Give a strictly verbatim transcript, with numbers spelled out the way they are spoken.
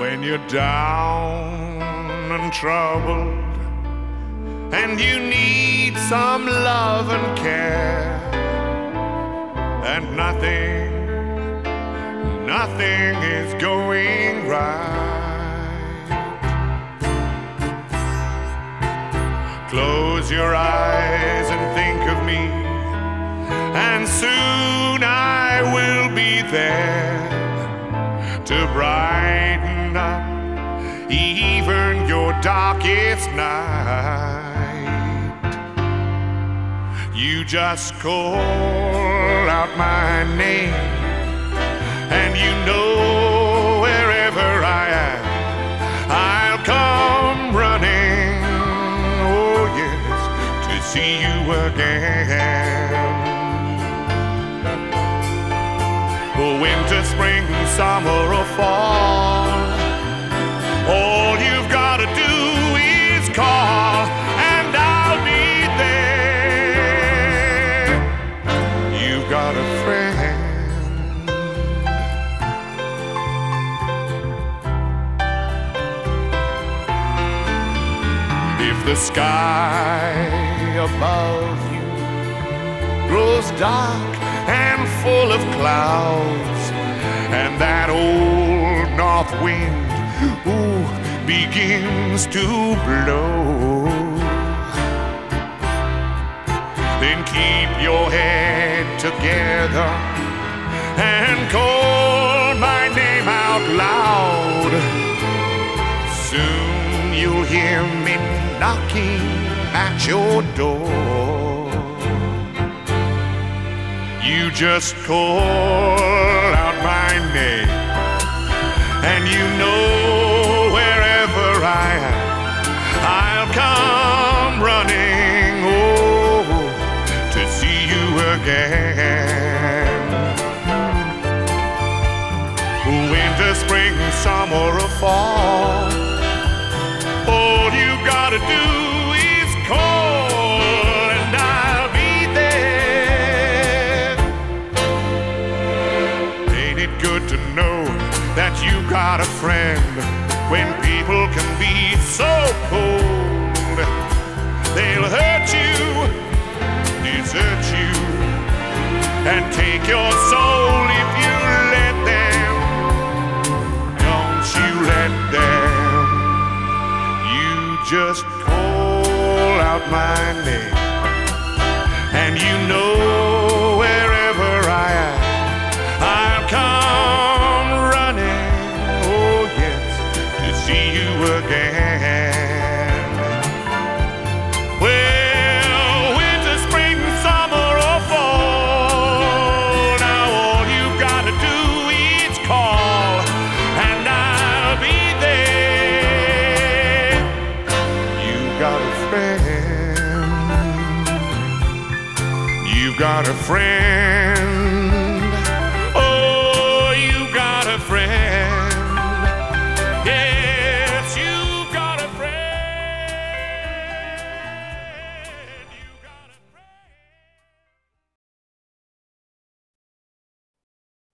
When you're down and troubled and you need some love and care, and nothing, nothing is going right, close your eyes and think of me, and soon I will be there to brighten up even your darkest night. You just call out my name, and you know wherever I am, I'll come running, oh yes, to see you again. Winter, spring, summer, or fall, all you've got to do is call, and I'll be there. You've got a friend. If the sky above you grows dark and full of clouds, and that old north wind, ooh, begins to blow, then keep your head together and call my name out loud. Soon you'll hear me knocking at your door. You just call out my name, and you know wherever I am, I'll come running, oh, to see you again. Winter, spring, summer, or fall, all you gotta do is call, and I'll be there. Good to know that you got a friend when people can be so cold. They'll hurt you, desert you, and take your soul if you let them. Don't you let them. You just call out my name, and you know wherever I am, I'll come running, oh yes, to see you again. Well, winter, spring, summer, or fall, now all you've got to do is call, and I'll be there. You've got a friend. You've got a friend.